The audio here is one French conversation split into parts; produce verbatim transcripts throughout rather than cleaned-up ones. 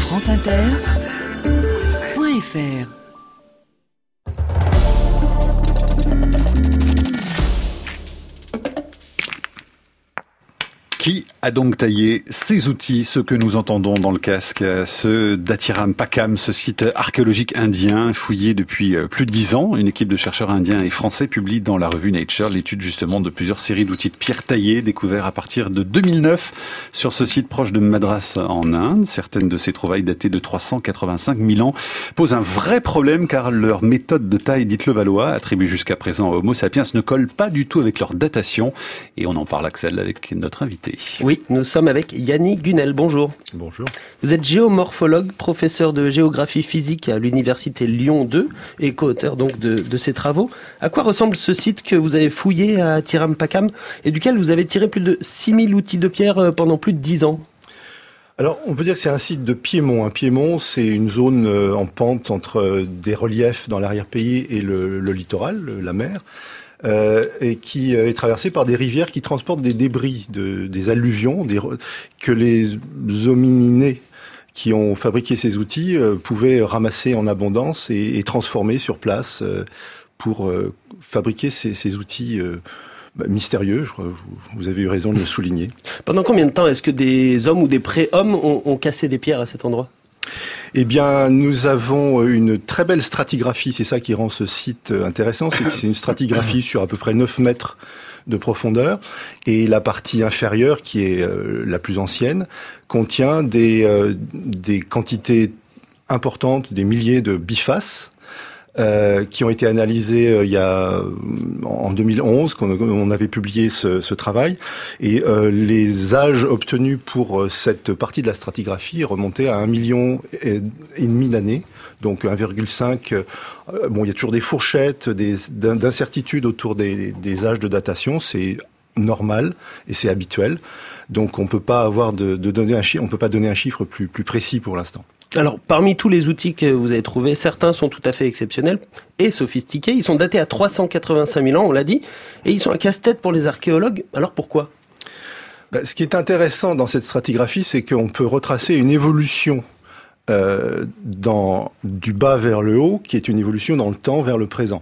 France Inter point F R. Qui a donc taillé ces outils, ceux que nous entendons dans le casque, ceux d'Atiram Pakam, ce site archéologique indien fouillé depuis plus de dix ans. Une équipe de chercheurs indiens et français publie dans la revue Nature l'étude justement de plusieurs séries d'outils de pierre taillés découverts à partir de deux mille neuf sur ce site proche de Madras en Inde. Certaines de ces trouvailles datées de trois cent quatre-vingt-cinq mille ans posent un vrai problème car leur méthode de taille, dites-le Valois, attribuée jusqu'à présent à Homo sapiens, ne colle pas du tout avec leur datation. Et on en parle, Axel, avec notre invité. Oui, nous sommes avec Yannick Gunel. Bonjour. Bonjour. Vous êtes géomorphologue, professeur de géographie physique à l'université Lyon deux et co-auteur donc de, de ces travaux. À quoi ressemble ce site que vous avez fouillé à Atiram Pakam et duquel vous avez tiré plus de six mille outils de pierre pendant plus de dix ans ? Alors, on peut dire que c'est un site de piémont. Un piémont, c'est une zone en pente entre des reliefs dans l'arrière-pays et le, le littoral, la mer. Euh, et qui est traversée par des rivières qui transportent des débris, de, des alluvions, des, que les homininés qui ont fabriqué ces outils euh, pouvaient ramasser en abondance et, et transformer sur place euh, pour euh, fabriquer ces, ces outils euh, bah, mystérieux. Je crois, vous avez eu raison de le souligner. Pendant combien de temps est-ce que des hommes ou des pré-hommes ont, ont cassé des pierres à cet endroit ? Eh bien, nous avons une très belle stratigraphie. C'est ça qui rend ce site intéressant. C'est que c'est une stratigraphie sur à peu près neuf mètres de profondeur. Et la partie inférieure, qui est euh, la plus ancienne, contient des, euh, des quantités importantes, des milliers de bifaces, Euh, qui ont été analysés euh, il y a en deux mille onze, qu'on on avait publié ce, ce travail, et euh, les âges obtenus pour euh, cette partie de la stratigraphie remontaient à un million et, et demi d'années, donc un virgule cinq. Euh, bon, il y a toujours des fourchettes, des d'incertitudes autour des, des âges de datation, c'est normal et c'est habituel, donc on peut pas avoir de, de donner un chiffre, on peut pas donner un chiffre plus plus précis pour l'instant. Alors, parmi tous les outils que vous avez trouvés, certains sont tout à fait exceptionnels et sophistiqués. Ils sont datés à trois cent quatre-vingt-cinq mille ans, on l'a dit, et ils sont un casse-tête pour les archéologues. Alors pourquoi ? Ben, ce qui est intéressant dans cette stratigraphie, c'est qu'on peut retracer une évolution euh, dans, du bas vers le haut, qui est une évolution dans le temps vers le présent.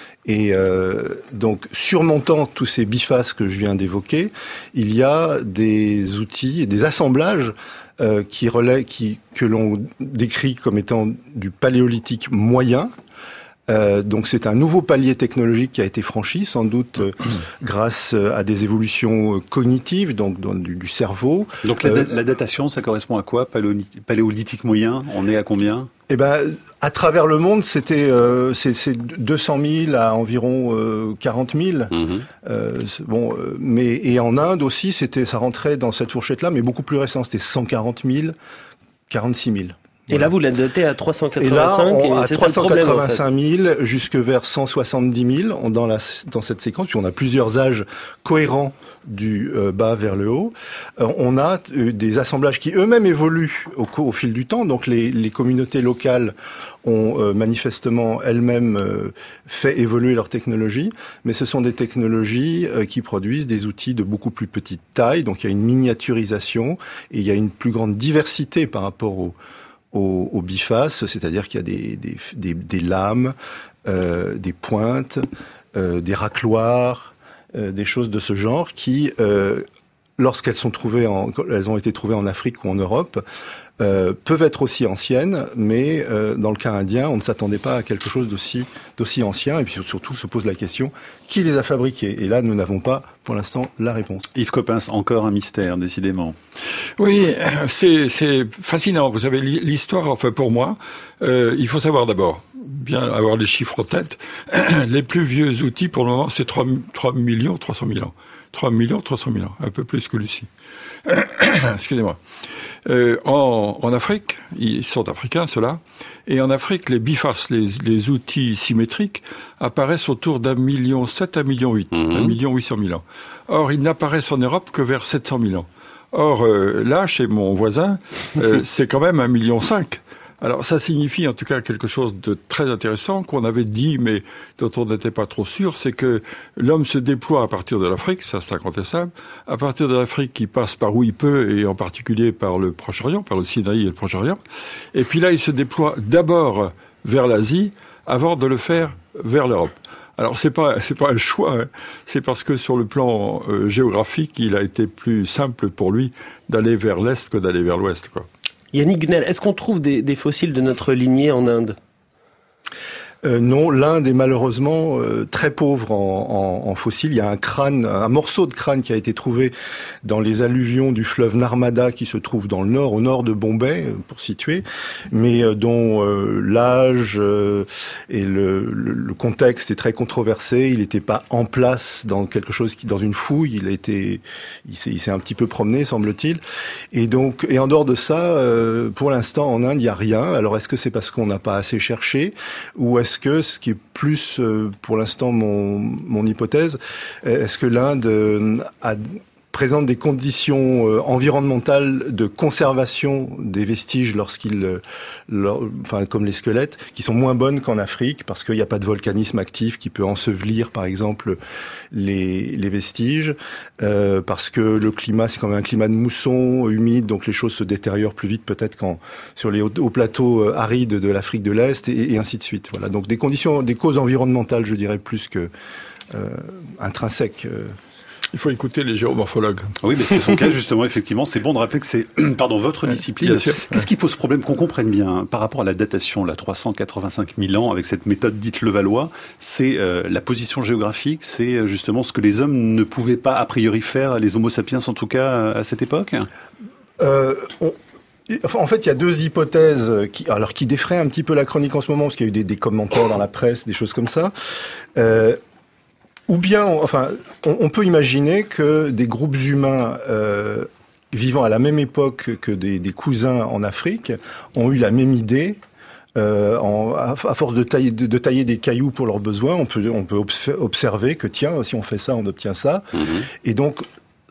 Et euh, donc, surmontant tous ces bifaces que je viens d'évoquer, il y a des outils et des assemblages euh, qui relaient, qui, que l'on décrit comme étant du paléolithique moyen. Euh, donc c'est un nouveau palier technologique qui a été franchi, sans doute euh, grâce à des évolutions cognitives, donc dans, du, du cerveau. Donc la, euh, la datation, ça correspond à quoi ? Paléolithique, paléolithique moyen, on est à combien ? Eh ben, à travers le monde, c'était euh, c'est, c'est deux cent mille à environ euh, quarante mille. Mmh. Euh, bon, euh, mais et en Inde aussi, c'était ça rentrait dans cette fourchette-là, mais beaucoup plus récent. C'était cent quarante mille, quarante-six mille. Et là, vous la datez à trois cent quatre-vingt-cinq. Et là, on, et à c'est trois cent quatre-vingt-cinq mille, en fait. jusque vers cent soixante-dix mille dans, la, dans cette séquence. Puis on a plusieurs âges cohérents du euh, bas vers le haut. Euh, on a euh, des assemblages qui eux-mêmes évoluent au, au fil du temps. Donc les, les communautés locales ont euh, manifestement elles-mêmes euh, fait évoluer leur technologie. Mais ce sont des technologies euh, qui produisent des outils de beaucoup plus petite taille. Donc il y a une miniaturisation et il y a une plus grande diversité par rapport au Au, au biface, c'est-à-dire qu'il y a des, des, des, des lames, euh, des pointes, euh, des racloirs, euh, des choses de ce genre qui, euh, lorsqu'elles sont trouvées, en, elles ont été trouvées en Afrique ou en Europe, euh, peuvent être aussi anciennes, mais euh, dans le cas indien, on ne s'attendait pas à quelque chose d'aussi, d'aussi ancien. Et puis surtout, se pose la question, qui les a fabriqués ? Et là, nous n'avons pas, pour l'instant, la réponse. Yves Coppens, encore un mystère, décidément. Oui, c'est, c'est fascinant. Vous savez, l'histoire, enfin pour moi, euh, il faut savoir d'abord, bien avoir les chiffres en tête. Les plus vieux outils, pour le moment, c'est trois millions trois cent mille ans. trois millions trois cent mille ans, un peu plus que Lucie. Excusez-moi. Euh, en, en Afrique, ils sont africains, ceux-là, et en Afrique, les bifaces, les, les outils symétriques, apparaissent autour d'un million sept à un million huit, mmh. un million huit cent mille ans. Or, ils n'apparaissent en Europe que vers sept cent mille ans. Or, euh, là, chez mon voisin, euh, c'est quand même un million cinq. Alors ça signifie en tout cas quelque chose de très intéressant qu'on avait dit mais dont on n'était pas trop sûr, c'est que l'homme se déploie à partir de l'Afrique, ça c'est incontestable, à partir de l'Afrique qui passe par où il peut et en particulier par le Proche-Orient, par le Sinaï et le Proche-Orient, et puis là il se déploie d'abord vers l'Asie avant de le faire vers l'Europe. Alors c'est pas c'est pas un choix, hein. C'est parce que sur le plan euh, géographique, il a été plus simple pour lui d'aller vers l'est que d'aller vers l'ouest, quoi. Yannick Gunel, est-ce qu'on trouve des, des fossiles de notre lignée en Inde ? Euh, non, l'Inde est malheureusement euh, très pauvre en, en, en fossiles. Il y a un crâne, un morceau de crâne qui a été trouvé dans les alluvions du fleuve Narmada qui se trouve dans le nord, au nord de Bombay, pour situer, mais euh, dont euh, l'âge euh, et le, le, le contexte est très controversé. Il n'était pas en place dans quelque chose qui, dans une fouille. Il a été, il s'est, il s'est un petit peu promené, semble-t-il. Et donc, et en dehors de ça, euh, pour l'instant en Inde, il y a rien. Alors, est-ce que c'est parce qu'on n'a pas assez cherché, ou est-ce Est-ce que, ce qui est plus, euh, pour l'instant, mon, mon hypothèse, est-ce que l'Inde euh, a, présente des conditions euh, environnementales de conservation des vestiges lorsqu'ils, euh, leur, enfin, comme les squelettes, qui sont moins bonnes qu'en Afrique, parce qu'il n'y a pas de volcanisme actif qui peut ensevelir, par exemple, les, les vestiges, euh, parce que le climat, c'est quand même un climat de mousson, humide, donc les choses se détériorent plus vite peut-être qu'en sur les hauts, hauts plateaux euh, arides de l'Afrique de l'Est, et, et ainsi de suite. Voilà, donc des conditions, des causes environnementales, je dirais, plus que euh, intrinsèques. Euh. Il faut écouter les géomorphologues. Oui, mais c'est son cas, justement, effectivement. C'est bon de rappeler que c'est, pardon, votre ouais, discipline. Qu'est-ce qui pose problème, qu'on comprenne bien, par rapport à la datation, là, trois cent quatre-vingt-cinq mille ans, avec cette méthode dite Levallois, c'est euh, la position géographique, c'est justement ce que les hommes ne pouvaient pas, a priori, faire, les homo sapiens, en tout cas, à cette époque? euh, on... En fait, il y a deux hypothèses qui, alors, qui défraient un petit peu la chronique en ce moment, parce qu'il y a eu des, des commentaires dans la presse, des choses comme ça. Euh, Ou bien, enfin, on, on peut imaginer que des groupes humains euh, vivant à la même époque que des, des cousins en Afrique ont eu la même idée. Euh, en, à, à force de tailler, de, de tailler des cailloux pour leurs besoins, on peut, on peut observer que tiens, si on fait ça, on obtient ça. Mmh. Et donc,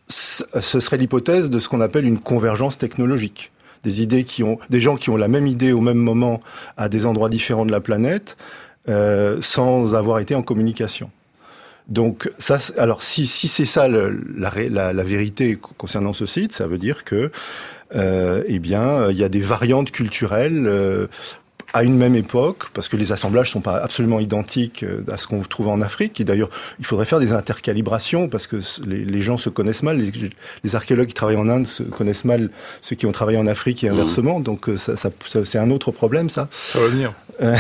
ce serait l'hypothèse de ce qu'on appelle une convergence technologique. Des idées qui ont, des gens qui ont la même idée au même moment à des endroits différents de la planète, euh, sans avoir été en communication. Donc, ça, alors si, si c'est ça le, la, la, la vérité concernant ce site, ça veut dire que, euh, eh bien, il y a des variantes culturelles euh, à une même époque, parce que les assemblages sont pas absolument identiques à ce qu'on trouve en Afrique. Et d'ailleurs, il faudrait faire des intercalibrations, parce que les, les gens se connaissent mal. Les, les archéologues qui travaillent en Inde se connaissent mal ceux qui ont travaillé en Afrique et inversement. Mmh. Donc, ça, ça, ça, c'est un autre problème, ça. Ça va venir.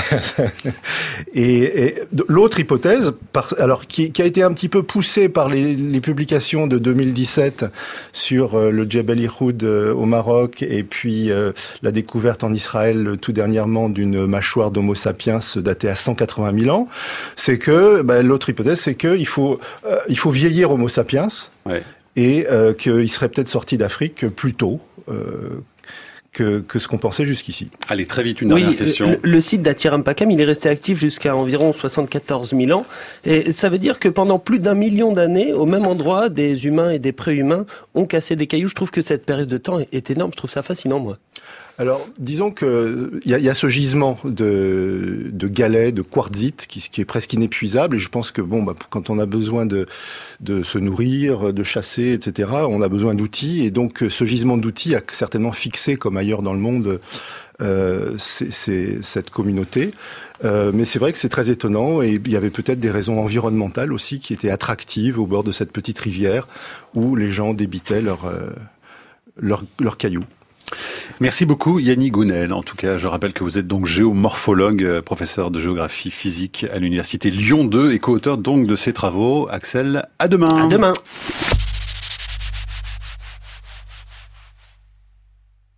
et, et l'autre hypothèse, par, alors qui, qui a été un petit peu poussée par les, les publications de deux mille dix-sept sur euh, le Djebel Irhoud euh, au Maroc, et puis euh, la découverte en Israël tout dernièrement d'une mâchoire d'Homo sapiens datée à cent quatre-vingt mille ans, c'est que bah, l'autre hypothèse, c'est que il faut euh, il faut vieillir Homo sapiens, ouais. et euh, qu'il serait peut-être sorti d'Afrique plus tôt. Euh, Que, que ce qu'on pensait jusqu'ici. Allez, très vite, une dernière oui, question. Le, le site d'Atiram Pakam, il est resté actif jusqu'à environ soixante-quatorze mille ans. Et ça veut dire que pendant plus d'un million d'années, au même endroit, des humains et des préhumains ont cassé des cailloux. Je trouve que cette période de temps est énorme. Je trouve ça fascinant, moi. Alors, disons que il y a, y a ce gisement de, de galets, de quartzite, qui, qui est presque inépuisable. Et je pense que bon, bah, quand on a besoin de, de se nourrir, de chasser, et cetera, on a besoin d'outils. Et donc, ce gisement d'outils a certainement fixé, comme ailleurs dans le monde, euh, c'est, c'est cette communauté. Euh, mais c'est vrai que c'est très étonnant, et il y avait peut-être des raisons environnementales aussi qui étaient attractives au bord de cette petite rivière où les gens débitaient leurs euh, leurs leurs cailloux. Merci beaucoup Yannick Gunel. En tout cas, je rappelle que vous êtes donc géomorphologue, professeur de géographie physique à l'université Lyon deux et co-auteur donc de ces travaux. Axel, à demain. À demain.